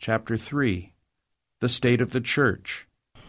Chapter 3. The State of the Church.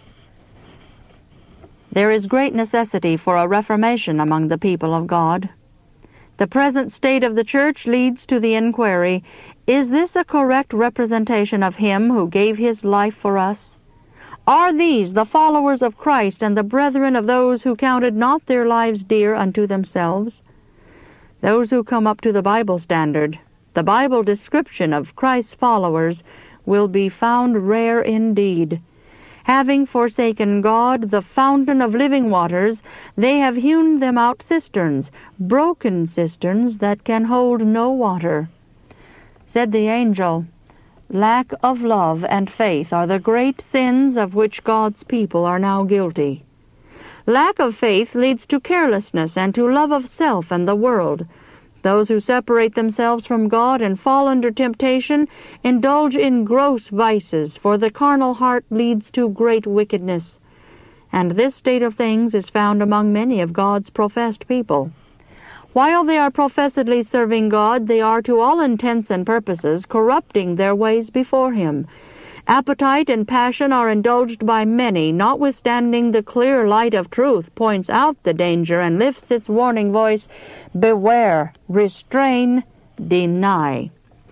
There is great necessity for a reformation among the people of God. The present state of the Church leads to the inquiry, is this a correct representation of Him who gave His life for us? Are these the followers of Christ and the brethren of those who counted not their lives dear unto themselves? Those who come up to the Bible standard, the Bible description of Christ's followers, will be found rare indeed. Having forsaken God, the fountain of living waters, they have hewn them out cisterns, broken cisterns that can hold no water. Said the angel, lack of love and faith are the great sins of which God's people are now guilty. Lack of faith leads to carelessness and to love of self and the world. Those who separate themselves from God and fall under temptation indulge in gross vices, for the carnal heart leads to great wickedness. And this state of things is found among many of God's professed people. While they are professedly serving God, they are to all intents and purposes corrupting their ways before Him. Appetite and passion are indulged by many, notwithstanding the clear light of truth points out the danger and lifts its warning voice, beware, restrain, deny.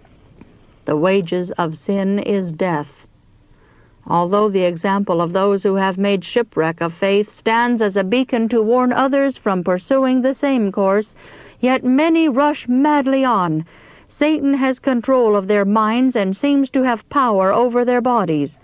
The wages of sin is death. Although the example of those who have made shipwreck of faith stands as a beacon to warn others from pursuing the same course, yet many rush madly on. Satan has control of their minds and seems to have power over their bodies.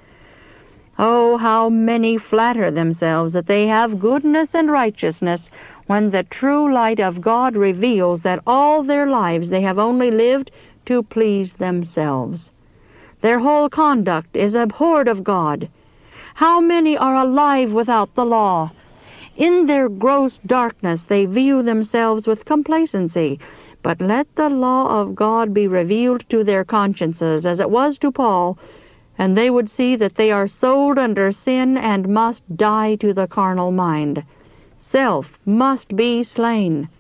Oh, how many flatter themselves that they have goodness and righteousness, when the true light of God reveals that all their lives they have only lived to please themselves. Their whole conduct is abhorred of God. How many are alive without the law? In their gross darkness they view themselves with complacency, but let the law of God be revealed to their consciences, as it was to Paul, and they would see that they are sold under sin and must die to the carnal mind. Self must be slain.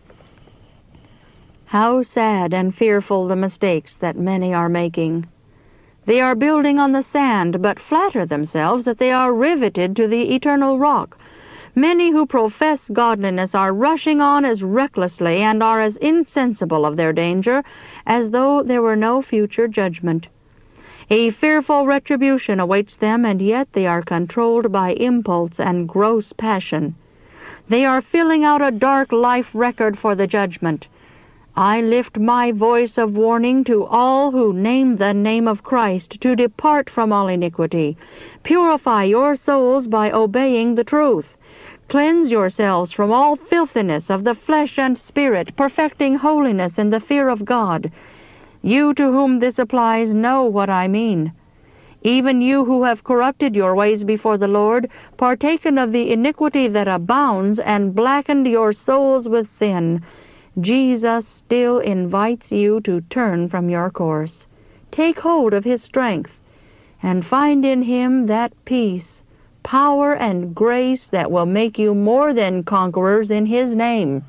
How sad and fearful the mistakes that many are making. They are building on the sand, but flatter themselves that they are riveted to the eternal rock. Many who profess godliness are rushing on as recklessly and are as insensible of their danger as though there were no future judgment. A fearful retribution awaits them, and yet they are controlled by impulse and gross passion. They are filling out a dark life record for the judgment. I lift my voice of warning to all who name the name of Christ to depart from all iniquity. Purify your souls by obeying the truth. Cleanse yourselves from all filthiness of the flesh and spirit, perfecting holiness in the fear of God. You to whom this applies know what I mean. Even you who have corrupted your ways before the Lord, partaken of the iniquity that abounds, and blackened your souls with sin, Jesus still invites you to turn from your course. Take hold of His strength, and find in Him that peace, power, and grace that will make you more than conquerors in His name.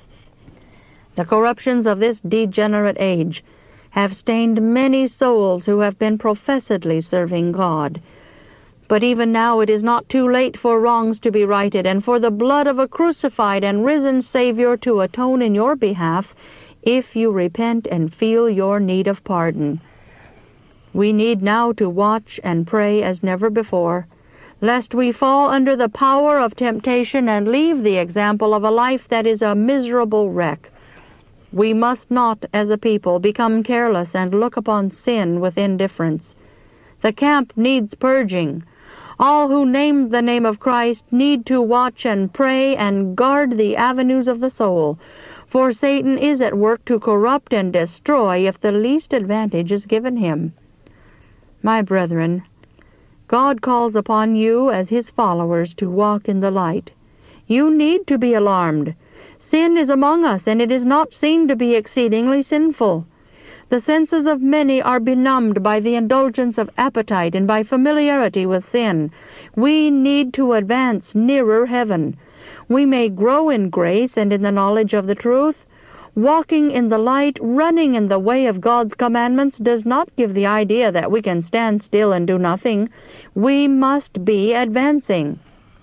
The corruptions of this degenerate age have stained many souls who have been professedly serving God. But even now it is not too late for wrongs to be righted, and for the blood of a crucified and risen Savior to atone in your behalf, if you repent and feel your need of pardon. We need now to watch and pray as never before, lest we fall under the power of temptation and leave the example of a life that is a miserable wreck. We must not, as a people, become careless and look upon sin with indifference. The camp needs purging. All who name the name of Christ need to watch and pray and guard the avenues of the soul, for Satan is at work to corrupt and destroy if the least advantage is given him. My brethren, God calls upon you as His followers to walk in the light. You need to be alarmed. Sin is among us, and it is not seen to be exceedingly sinful. The senses of many are benumbed by the indulgence of appetite and by familiarity with sin. We need to advance nearer heaven. We may grow in grace and in the knowledge of the truth, Walking in the light, running in the way of God's commandments does not give the idea that we can stand still and do nothing. We must be advancing.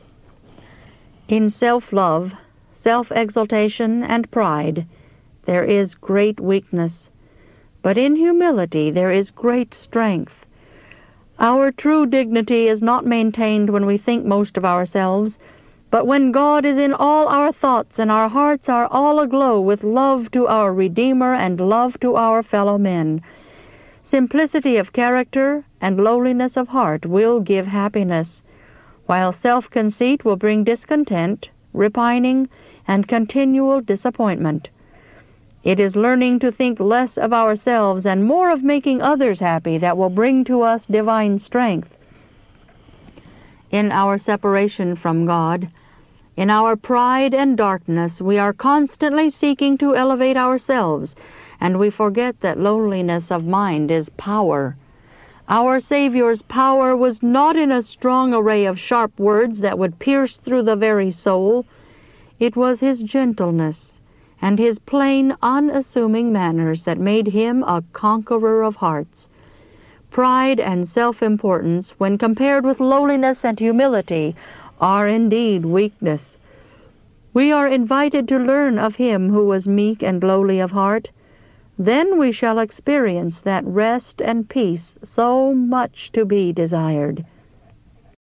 In self-love, self-exaltation, and pride, there is great weakness, but in humility there is great strength. Our true dignity is not maintained when we think most of ourselves, but when God is in all our thoughts and our hearts are all aglow with love to our Redeemer and love to our fellow men. Simplicity of character and lowliness of heart will give happiness, while self-conceit will bring discontent, repining, and continual disappointment. It is learning to think less of ourselves and more of making others happy that will bring to us divine strength. In our separation from God, in our pride and darkness, we are constantly seeking to elevate ourselves, and we forget that lowliness of mind is power. Our Savior's power was not in a strong array of sharp words that would pierce through the very soul. It was his gentleness and his plain, unassuming manners that made him a conqueror of hearts. Pride and self-importance, when compared with lowliness and humility, are indeed weakness. We are invited to learn of him who was meek and lowly of heart. Then we shall experience that rest and peace so much to be desired.